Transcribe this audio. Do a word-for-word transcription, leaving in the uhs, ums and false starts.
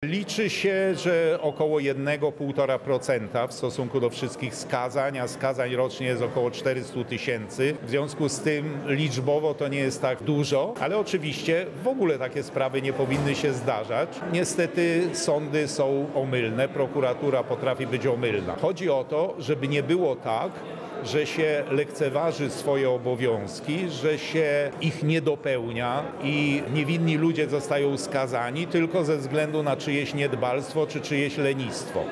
Liczy się, że około jeden do półtora procent w stosunku do wszystkich skazań, a skazań rocznie jest około czterysta tysięcy. W związku z tym liczbowo to nie jest tak dużo, ale oczywiście w ogóle takie sprawy nie powinny się zdarzać. Niestety sądy są omylne, prokuratura potrafi być omylna. Chodzi o to, żeby nie było tak, że się lekceważy swoje obowiązki, że się ich nie dopełnia i niewinni ludzie zostają skazani tylko ze względu na czyjeś niedbalstwo czy czyjeś lenistwo.